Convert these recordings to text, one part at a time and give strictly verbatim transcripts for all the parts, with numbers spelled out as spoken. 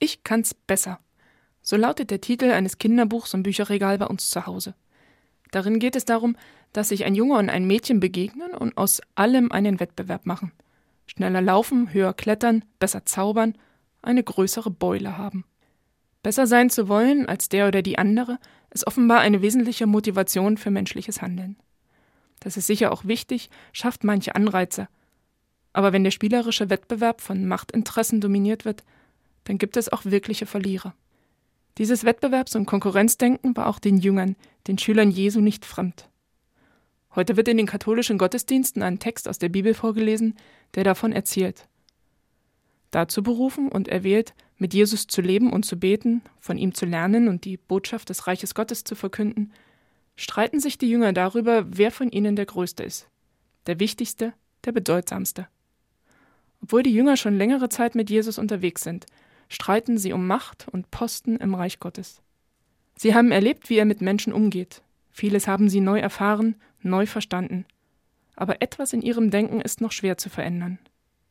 Ich kann's besser. So lautet der Titel eines Kinderbuchs im Bücherregal bei uns zu Hause. Darin geht es darum, dass sich ein Junge und ein Mädchen begegnen und aus allem einen Wettbewerb machen. Schneller laufen, höher klettern, besser zaubern, eine größere Beule haben. Besser sein zu wollen als der oder die andere ist offenbar eine wesentliche Motivation für menschliches Handeln. Das ist sicher auch wichtig, schafft manche Anreize. Aber wenn der spielerische Wettbewerb von Machtinteressen dominiert wird, dann gibt es auch wirkliche Verlierer. Dieses Wettbewerbs- und Konkurrenzdenken war auch den Jüngern, den Schülern Jesu, nicht fremd. Heute wird in den katholischen Gottesdiensten ein Text aus der Bibel vorgelesen, der davon erzählt. Dazu berufen und erwählt, mit Jesus zu leben und zu beten, von ihm zu lernen und die Botschaft des Reiches Gottes zu verkünden, streiten sich die Jünger darüber, wer von ihnen der Größte ist, der Wichtigste, der Bedeutsamste. Obwohl die Jünger schon längere Zeit mit Jesus unterwegs sind, streiten sie um Macht und Posten im Reich Gottes. Sie haben erlebt, wie er mit Menschen umgeht. Vieles haben sie neu erfahren, neu verstanden. Aber etwas in ihrem Denken ist noch schwer zu verändern.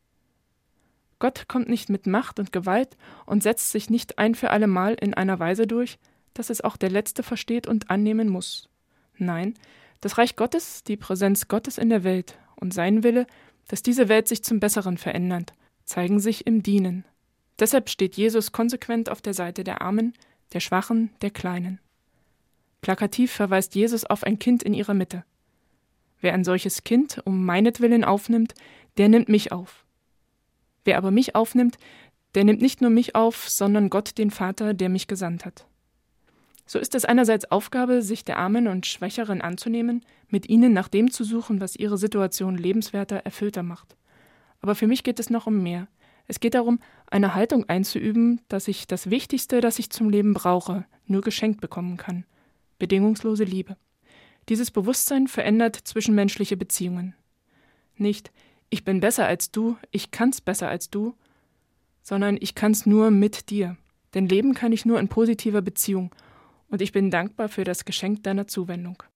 Gott kommt nicht mit Macht und Gewalt und setzt sich nicht ein für alle Mal in einer Weise durch, dass es auch der Letzte versteht und annehmen muss. Nein, das Reich Gottes, die Präsenz Gottes in der Welt und sein Wille, dass diese Welt sich zum Besseren verändert, zeigen sich im Dienen. Deshalb steht Jesus konsequent auf der Seite der Armen, der Schwachen, der Kleinen. Plakativ verweist Jesus auf ein Kind in ihrer Mitte. Wer ein solches Kind um meinetwillen aufnimmt, der nimmt mich auf. Wer aber mich aufnimmt, der nimmt nicht nur mich auf, sondern Gott, den Vater, der mich gesandt hat. So ist es einerseits Aufgabe, sich der Armen und Schwächeren anzunehmen, mit ihnen nach dem zu suchen, was ihre Situation lebenswerter, erfüllter macht. Aber für mich geht es noch um mehr. Es geht darum, eine Haltung einzuüben, dass ich das Wichtigste, das ich zum Leben brauche, nur geschenkt bekommen kann. Bedingungslose Liebe. Dieses Bewusstsein verändert zwischenmenschliche Beziehungen. Nicht, ich bin besser als du, ich kann's besser als du, sondern ich kann's nur mit dir. Denn leben kann ich nur in positiver Beziehung und ich bin dankbar für das Geschenk deiner Zuwendung.